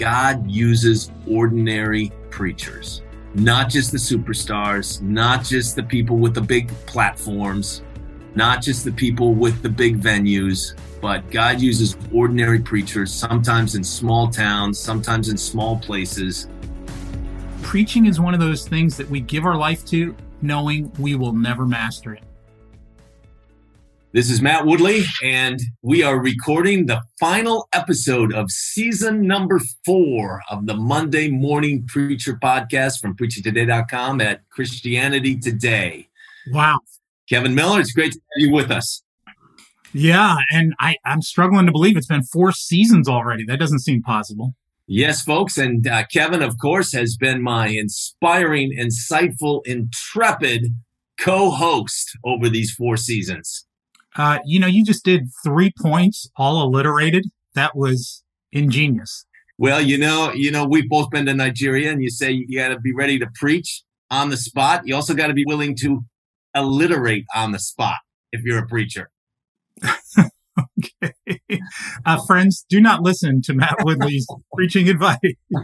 God uses ordinary preachers, not just the superstars, not just the people with the big platforms, not just the people with the big venues, but God uses ordinary preachers, sometimes in small towns, sometimes in small places. Preaching is one of those things that we give our life to, knowing we will never master it. This is Matt Woodley, and we are recording the final episode of season number 4 of the Monday Morning Preacher podcast from PreachingToday.com at Christianity Today. Wow. Kevin Miller, it's great to have you with us. Yeah, and I'm struggling to believe it's been 4 seasons already. That doesn't seem possible. Yes, folks, and Kevin, of course, has been my inspiring, insightful, intrepid co-host over these 4 seasons. You just did 3 points, all alliterated. That was ingenious. Well, we've both been to Nigeria, and you say you got to be ready to preach on the spot. You also got to be willing to alliterate on the spot if you're a preacher. Okay. Friends, do not listen to Matt Woodley's preaching advice.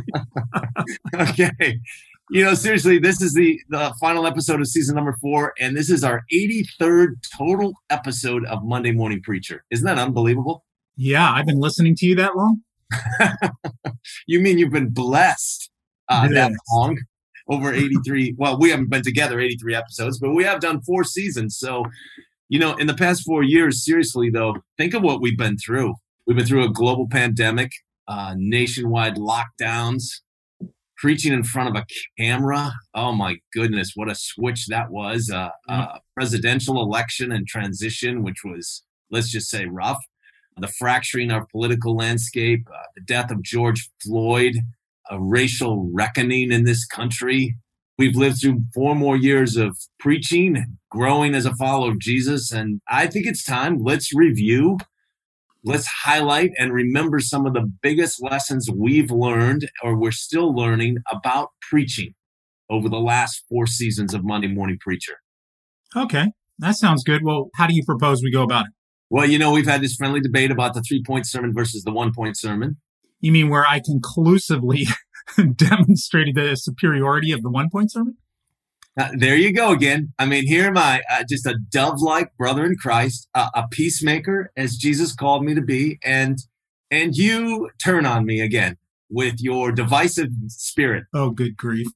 Okay. Seriously, this is the final episode of season number 4, and this is our 83rd total episode of Monday Morning Preacher. Isn't that unbelievable? Yeah, I've been listening to you that long. You mean you've been blessed that long? Over 83. Well, we haven't been together 83 episodes, but we have done 4 seasons. So, in the past 4 years, seriously, though, think of what we've been through. We've been through a global pandemic, nationwide lockdowns, preaching in front of a camera. Oh, my goodness, what a switch that was. Presidential election and transition, which was, let's just say, rough. The fracturing of political landscape, the death of George Floyd, a racial reckoning in this country. We've lived through 4 more years of preaching, growing as a follower of Jesus. And I think it's time, let's review, let's highlight and remember some of the biggest lessons we've learned or we're still learning about preaching over the last 4 seasons of Monday Morning Preacher. Okay, that sounds good. Well, how do you propose we go about it? Well, we've had this friendly debate about the 3-point sermon versus the 1-point sermon. You mean where I conclusively demonstrated the superiority of the 1-point sermon? There you go again. I mean, here am I, just a dove-like brother in Christ, a peacemaker as Jesus called me to be, and you turn on me again with your divisive spirit. Oh, good grief.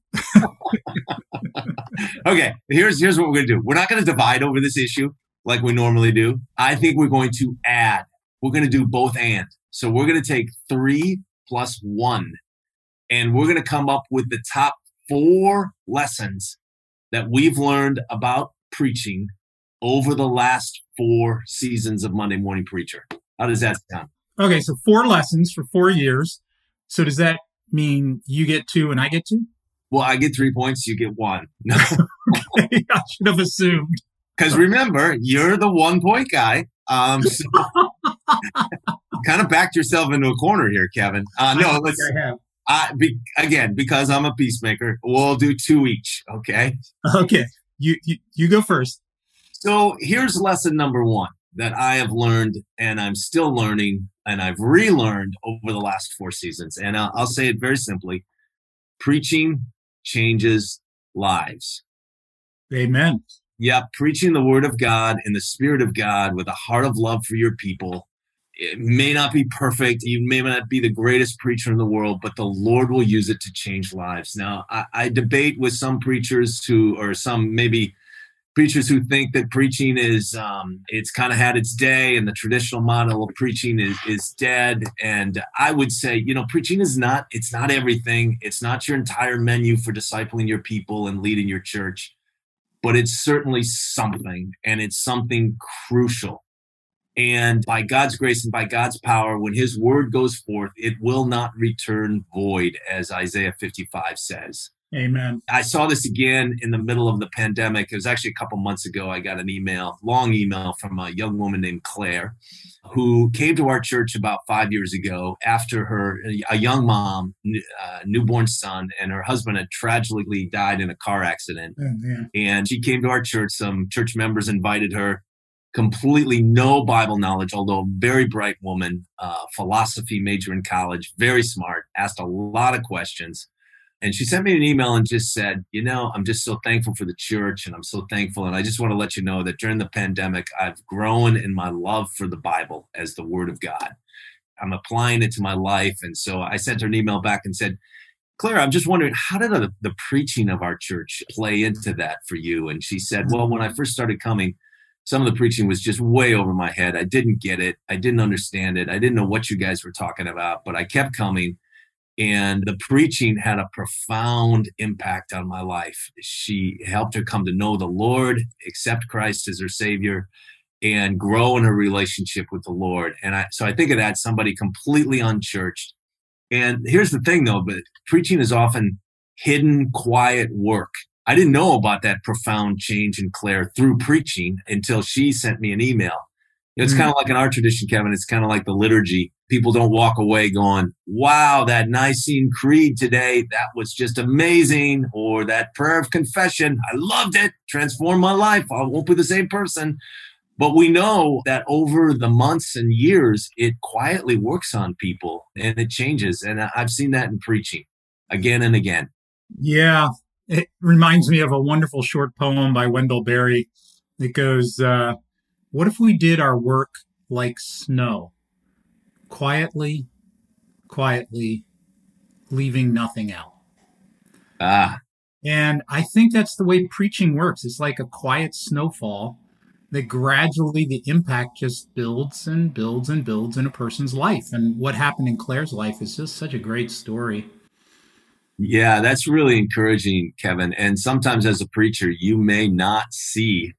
Okay, here's what we're going to do. We're not going to divide over this issue like we normally do. I think we're going to add. We're going to do both and. So we're going to take 3 plus 1, and we're going to come up with the top 4 lessons that we've learned about preaching over the last 4 seasons of Monday Morning Preacher. How does that sound? Okay, so 4 lessons for 4 years. So does that mean you get 2 and I get 2? Well, I get 3 points, you get 1. No. Okay, I should have assumed. Because remember, you're the 1-point guy. So kind of backed yourself into a corner here, Kevin. No, let's. I have. Because I'm a peacemaker, we'll do 2 each. Okay. Okay. You go first. So here's lesson number 1 that I have learned, and I'm still learning, and I've relearned over the last 4 seasons. And I'll say it very simply: preaching changes lives. Amen. Yeah, preaching the word of God in the spirit of God with a heart of love for your people. It may not be perfect. You may not be the greatest preacher in the world, but the Lord will use it to change lives. Now, I debate with some preachers some maybe preachers who think that preaching is, it's kind of had its day and the traditional model of preaching is dead. And I would say, preaching it's not everything. It's not your entire menu for discipling your people and leading your church. But it's certainly something, and it's something crucial. And by God's grace and by God's power, when his word goes forth, it will not return void, as Isaiah 55 says. Amen. I saw this again in the middle of the pandemic. It was actually a couple months ago. I got an long email from a young woman named Claire, who came to our church about 5 years ago after a young mom, newborn son, and her husband had tragically died in a car accident. Oh, yeah. And she came to our church. Some church members invited her completely no Bible knowledge, although a very bright woman, philosophy major in college, very smart, asked a lot of questions. And she sent me an email and just said, I'm just so thankful for the church, and I'm so thankful. And I just want to let you know that during the pandemic, I've grown in my love for the Bible as the Word of God. I'm applying it to my life. And so I sent her an email back and said, Claire, I'm just wondering, how did the preaching of our church play into that for you? And she said, well, when I first started coming, some of the preaching was just way over my head. I didn't get it. I didn't understand it. I didn't know what you guys were talking about, but I kept coming. And the preaching had a profound impact on my life. She helped her come to know the Lord, accept Christ as her Savior, and grow in her relationship with the Lord. And so I think of that, somebody completely unchurched. And here's the thing, though, but preaching is often hidden, quiet work. I didn't know about that profound change in Claire through preaching until she sent me an email. It's kind of like in our tradition, Kevin. It's kind of like the liturgy. People don't walk away going, wow, that Nicene Creed today, that was just amazing. Or that prayer of confession, I loved it, transformed my life. I won't be the same person. But we know that over the months and years, it quietly works on people and it changes. And I've seen that in preaching again and again. Yeah. It reminds me of a wonderful short poem by Wendell Berry that goes, what if we did our work like snow, quietly, leaving nothing out? And I think that's the way preaching works. It's like a quiet snowfall that gradually the impact just builds and builds and builds in a person's life. And what happened in Claire's life is just such a great story. Yeah, that's really encouraging, Kevin. And sometimes as a preacher, you may not see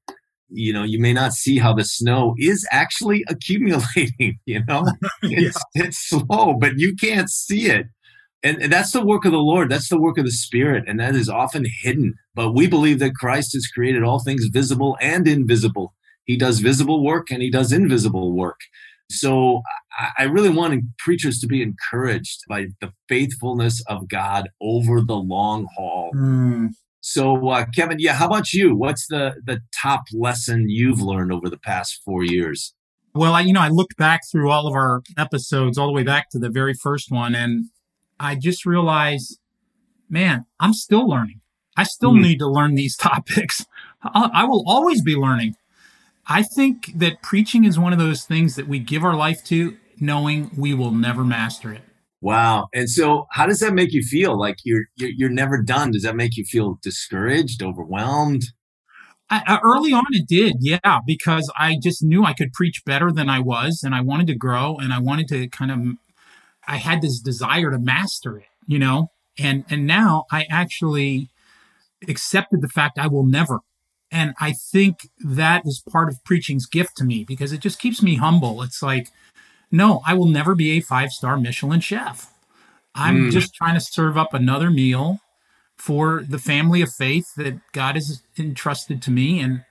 how the snow is actually accumulating, It's slow, but you can't see it. And that's the work of the Lord. That's the work of the Spirit. And that is often hidden. But we believe that Christ has created all things visible and invisible. He does visible work and he does invisible work. So I really want preachers to be encouraged by the faithfulness of God over the long haul. So, Kevin, how about you? What's the top lesson you've learned over the past 4 years? Well, I looked back through all of our episodes all the way back to the very first one, and I just realized, man, I'm still learning. I still need to learn these topics. I will always be learning. I think that preaching is one of those things that we give our life to, knowing we will never master it. Wow. And so how does that make you feel? Like you're never done? Does that make you feel discouraged, overwhelmed? Early on it did, yeah, because I just knew I could preach better than I was, and I wanted to grow, and I wanted to I had this desire to master it, and now I actually accepted the fact I will never. And I think that is part of preaching's gift to me, because it just keeps me humble. It's like, no, I will never be a 5-star Michelin chef. I'm just trying to serve up another meal for the family of faith that God has entrusted to me. And,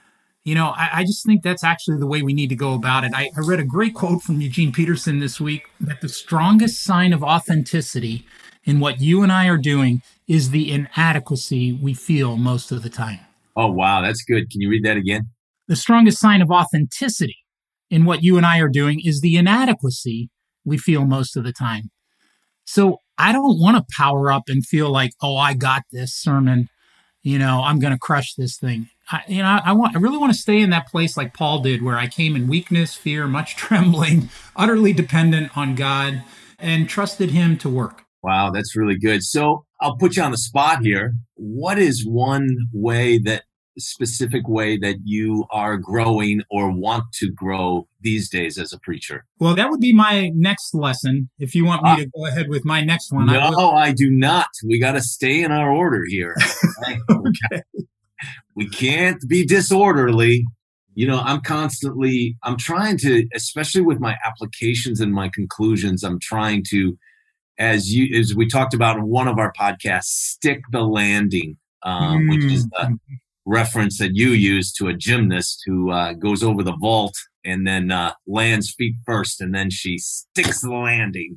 I just think that's actually the way we need to go about it. I read a great quote from Eugene Peterson this week, that the strongest sign of authenticity in what you and I are doing is the inadequacy we feel most of the time. Oh, wow. That's good. Can you read that again? The strongest sign of authenticity in what you and I are doing is the inadequacy we feel most of the time. So I don't want to power up and feel like, oh, I got this sermon, I'm going to crush this thing. I really want to stay in that place like Paul did, where I came in weakness, fear, much trembling, utterly dependent on God, and trusted him to work. Wow, that's really good. So I'll put you on the spot here. What is one specific way that you are growing or want to grow these days as a preacher? Well, that would be my next lesson. If you want me to go ahead with my next one. No, I do not. We got to stay in our order here. Okay. We can't be disorderly. I'm trying to, especially with my applications and my conclusions, I'm trying to, as we talked about in one of our podcasts, stick the landing, which is the reference that you use to a gymnast who goes over the vault and then lands feet first, and then she sticks the landing,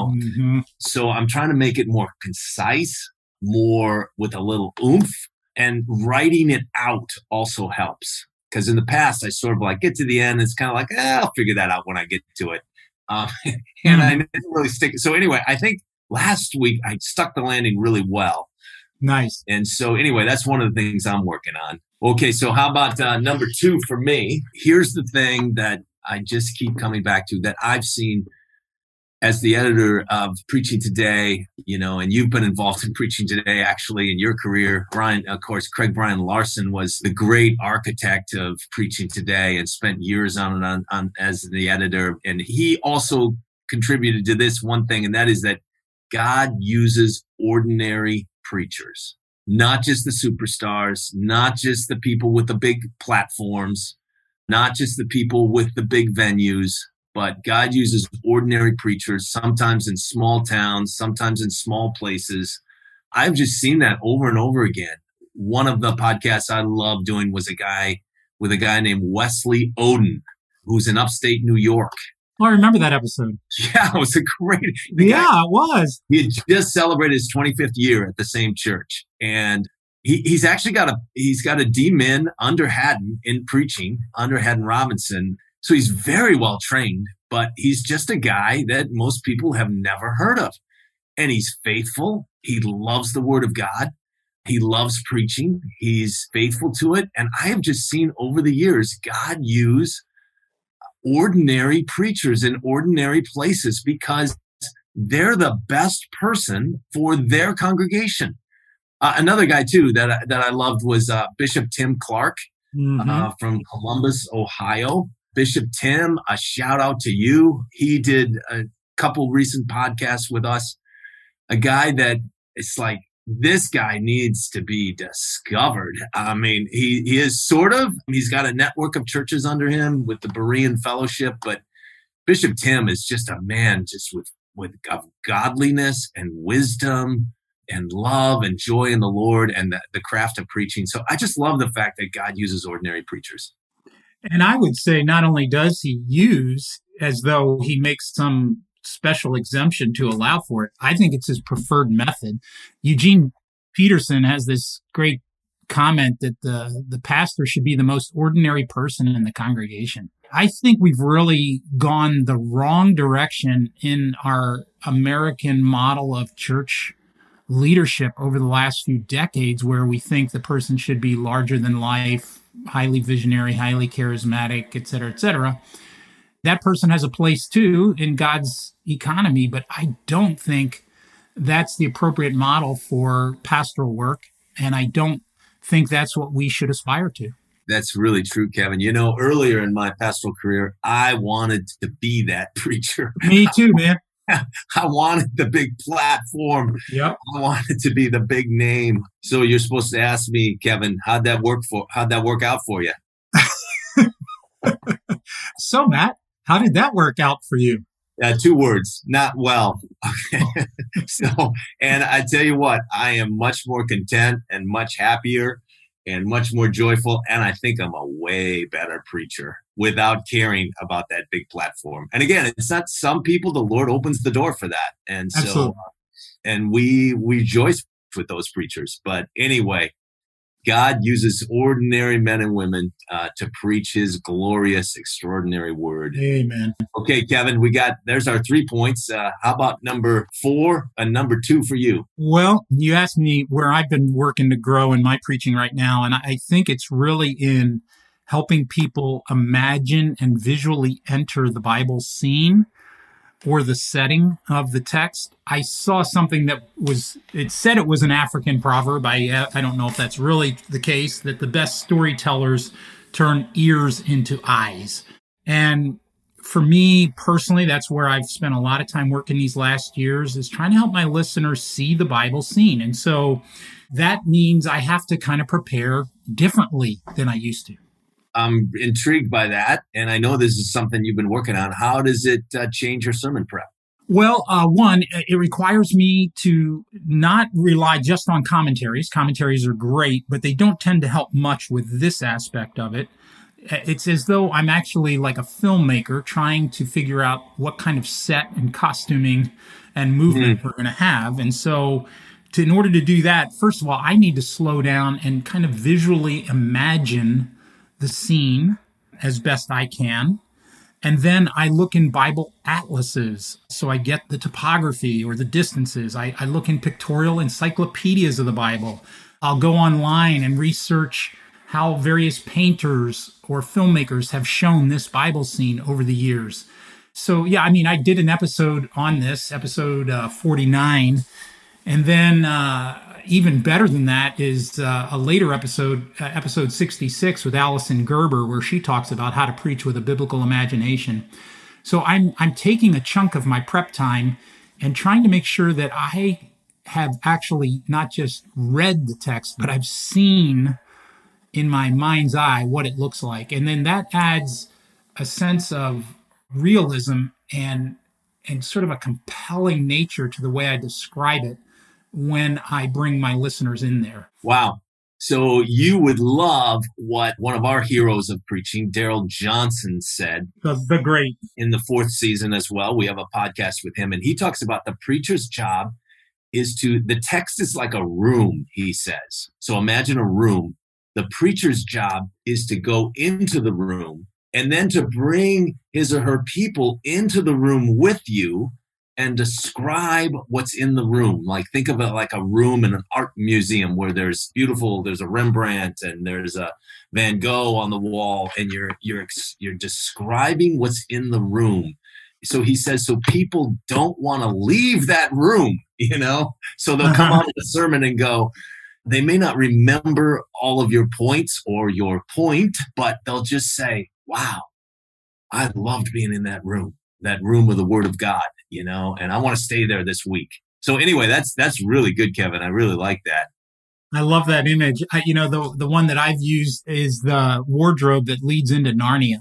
So I'm trying to make it more concise, more with a little oomph, and writing it out also helps. Because in the past, I sort of like get to the end. It's kind of like, I'll figure that out when I get to it. Um, and I didn't really stick. So anyway, I think last week I stuck the landing really well. Nice. And so anyway, that's one of the things I'm working on. Okay, so how about number 2 for me? Here's the thing that I just keep coming back to that I've seen as the editor of Preaching Today, and you've been involved in Preaching Today actually in your career. Craig Brian Larson was the great architect of Preaching Today and spent years on as the editor. And he also contributed to this one thing, and that is that God uses ordinary preachers, not just the superstars, not just the people with the big platforms, not just the people with the big venues, but God uses ordinary preachers, sometimes in small towns, sometimes in small places. I've just seen that over and over again. One of the podcasts I love doing was a guy named Wesley Oden, who's in upstate New York. Oh, I remember that episode. Yeah, it was a great. It was. He had just celebrated his 25th year at the same church, and he's actually got a D-min under Haddon in preaching, under Haddon Robinson. So he's very well trained, but he's just a guy that most people have never heard of. And he's faithful. He loves the Word of God. He loves preaching. He's faithful to it. And I have just seen over the years, God use ordinary preachers in ordinary places because they're the best person for their congregation. Another guy, too, that I loved was Bishop Tim Clark from Columbus, Ohio. Bishop Tim, a shout out to you. He did a couple recent podcasts with us. A guy that it's like, this guy needs to be discovered. I mean, he is he's got a network of churches under him with the Berean Fellowship, but Bishop Tim is just a man just with godliness and wisdom and love and joy in the Lord and the craft of preaching. So I just love the fact that God uses ordinary preachers. And I would say not only does he use as though he makes some special exemption to allow for it, I think it's his preferred method. Eugene Peterson has this great comment that the pastor should be the most ordinary person in the congregation. I think we've really gone the wrong direction in our American model of church leadership over the last few decades, where we think the person should be larger than life, highly visionary, highly charismatic, et cetera, et cetera. That person has a place too in God's economy, but I don't think that's the appropriate model for pastoral work. And I don't think that's what we should aspire to. That's really true, Kevin. Earlier in my pastoral career, I wanted to be that preacher. Me too, man. I wanted the big platform. Yep. I wanted to be the big name. So you're supposed to ask me, Kevin, how'd that work out for you? So, Matt, how did that work out for you? 2 words, not well. Okay. And I tell you what, I am much more content and much happier and much more joyful. And I think I'm a way better preacher without caring about that big platform. And again, it's not some people, the Lord opens the door for that. And so, absolutely. And we rejoice with those preachers. But anyway, God uses ordinary men and women to preach his glorious, extraordinary word. Amen. Okay, Kevin, there's our 3 points. How about number 4 and number 2 for you? Well, you asked me where I've been working to grow in my preaching right now. And I think it's really in helping people imagine and visually enter the Bible scene or the setting of the text. I saw something it said it was an African proverb. I don't know if that's really the case, that the best storytellers turn ears into eyes. And for me personally, that's where I've spent a lot of time working these last years, is trying to help my listeners see the Bible scene. And so that means I have to kind of prepare differently than I used to. I'm intrigued by that, and I know this is something you've been working on. How does it change your sermon prep? Well, one, it requires me to not rely just on commentaries. Commentaries are great, but they don't tend to help much with this aspect of it. It's as though I'm actually like a filmmaker trying to figure out what kind of set and costuming and movement we're going to have. And so in order to do that, first of all, I need to slow down and kind of visually imagine the scene as best I can. And then I look in Bible atlases. So I get the topography or the distances. I look in pictorial encyclopedias of the Bible. I'll go online and research how various painters or filmmakers have shown this Bible scene over the years. So, yeah, I mean, I did an episode on this, episode 49. And then even better than that is a later episode, episode 66 with Allison Gerber, where she talks about how to preach with a biblical imagination. So I'm taking a chunk of my prep time and trying to make sure that I have actually not just read the text, but I've seen in my mind's eye what it looks like. And then that adds a sense of realism and sort of a compelling nature to the way I describe it when I bring my listeners in there. Wow. So you would love what one of our heroes of preaching, Daryl Johnson, said. The great. In the 4th season as well. We have a podcast with him, and he talks about the preacher's job the text is like a room, he says. So imagine a room. The preacher's job is to go into the room and then to bring his or her people into the room with you and describe what's in the room. Like, think of it like a room in an art museum where there's a Rembrandt and there's a Van Gogh on the wall, and you're describing what's in the room. So he says, so people don't want to leave that room, so they'll come out of the sermon and go, they may not remember all of your points or your point, but they'll just say, wow, I loved being in that room with the Word of God, and I want to stay there this week. So anyway, that's really good, Kevin. I really like that. I love that image. The one that I've used is the wardrobe that leads into Narnia.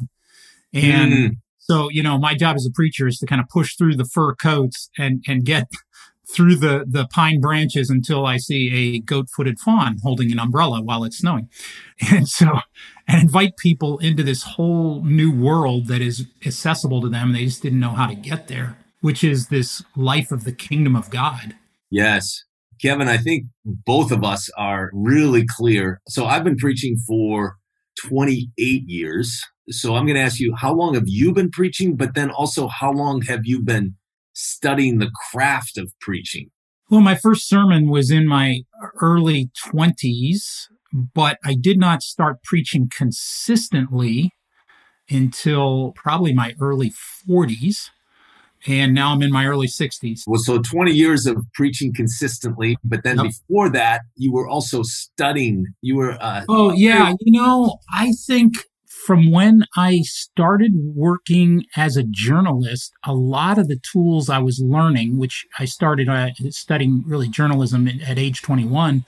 And so, my job as a preacher is to kind of push through the fur coats and get through the pine branches until I see a goat-footed fawn holding an umbrella while it's snowing. And invite people into this whole new world that is accessible to them. They just didn't know how to get there, which is this life of the kingdom of God. Yes. Kevin, I think both of us are really clear. So I've been preaching for 28 years. So I'm going to ask you, how long have you been preaching? But then also, how long have you been studying the craft of preaching? Well, my first sermon was in my early 20s, but I did not start preaching consistently until probably my early 40s. And now I'm in my early 60s. Well, so 20 years of preaching consistently, but then before that, you were also studying. You were... Oh, yeah. I think from when I started working as a journalist, a lot of the tools I was learning, which I started studying really journalism at age 21,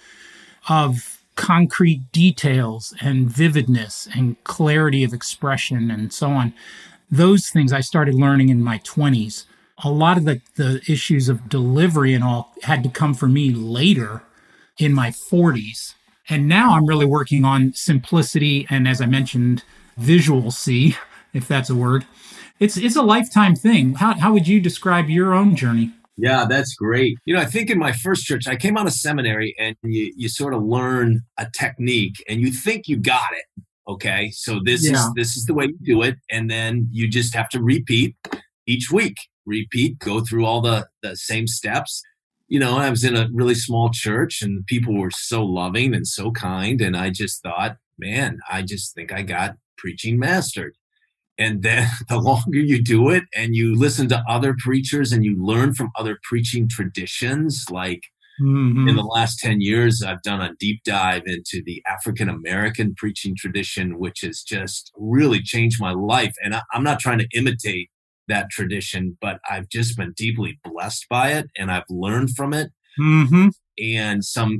of concrete details and vividness and clarity of expression and so on. Those things I started learning in my 20s. A lot of the issues of delivery and all had to come for me later in my 40s. And now I'm really working on simplicity and, as I mentioned, visual C, if that's a word. It's a lifetime thing. How would you describe your own journey? Yeah, that's great. I think in my first church, I came out of seminary, and you sort of learn a technique and you think you got it. Okay, so this is the way you do it, and then you just have to repeat each week. Go through all the same steps. I was in a really small church, and people were so loving and so kind, and I just thought, man, I just think I got preaching mastered. And then the longer you do it, and you listen to other preachers, and you learn from other preaching traditions, like in the last 10 years, I've done a deep dive into the African American preaching tradition, which has just really changed my life. And I'm not trying to imitate that tradition, but I've just been deeply blessed by it, and I've learned from it. And some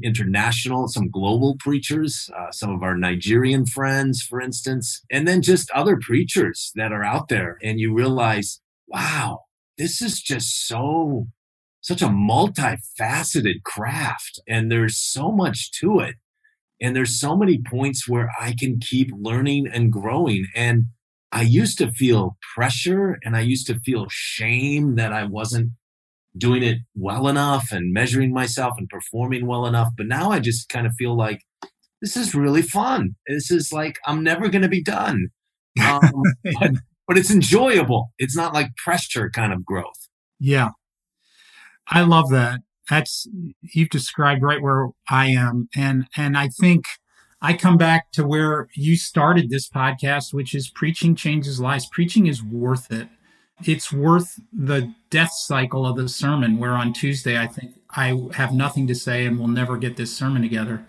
global preachers, some of our Nigerian friends, for instance, and then just other preachers that are out there. And you realize, wow, this is just such a multifaceted craft, and there's so much to it. And there's so many points where I can keep learning and growing. And I used to feel pressure, and I used to feel shame that I wasn't doing it well enough and measuring myself and performing well enough. But now I just kind of feel like this is really fun. This is like, I'm never going to be done. Um, but, but it's enjoyable. It's not like pressure kind of growth. Yeah, I love that. You've described right where I am. And I think I come back to where you started this podcast, which is preaching changes lives. Preaching is worth it. It's worth the death cycle of the sermon, where on Tuesday, I think I have nothing to say and we'll never get this sermon together.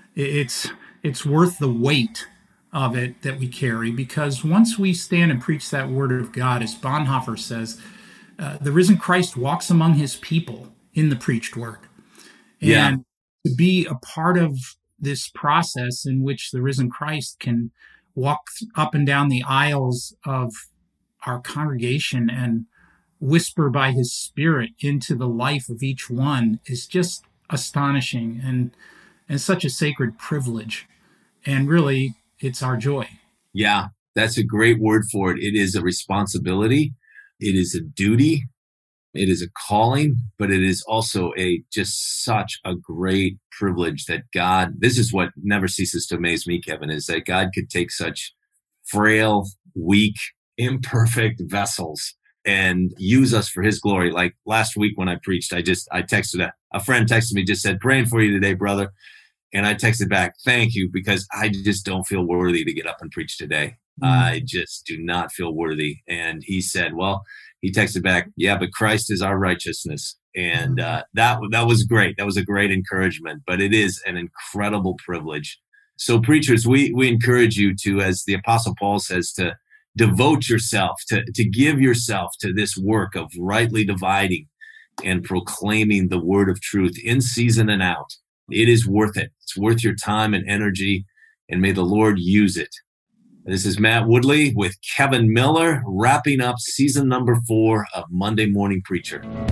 It's worth the weight of it that we carry, because once we stand and preach that word of God, as Bonhoeffer says, the risen Christ walks among his people in the preached word. And to be a part of this process in which the risen Christ can walk up and down the aisles of our congregation and whisper by his Spirit into the life of each one is just astonishing and such a sacred privilege. And really, it's our joy. Yeah, that's a great word for it. It is a responsibility. It is a duty. It is a calling, but it is also just such a great privilege that God, this is what never ceases to amaze me, Kevin, is that God could take such frail, weak, imperfect vessels and use us for his glory. Like last week when I preached, I texted a friend texted me, just said, praying for you today, brother. And I texted back, thank you, because I just don't feel worthy to get up and preach today. I just do not feel worthy. And he said, well, he texted back, yeah, but Christ is our righteousness. And that was great. That was a great encouragement, but it is an incredible privilege. So preachers, we encourage you to, as the Apostle Paul says, to devote yourself, to give yourself to this work of rightly dividing and proclaiming the word of truth in season and out. It is worth it. It's worth your time and energy, and may the Lord use it. This is Matt Woodley with Kevin Miller, wrapping up season number 4 of Monday Morning Preacher.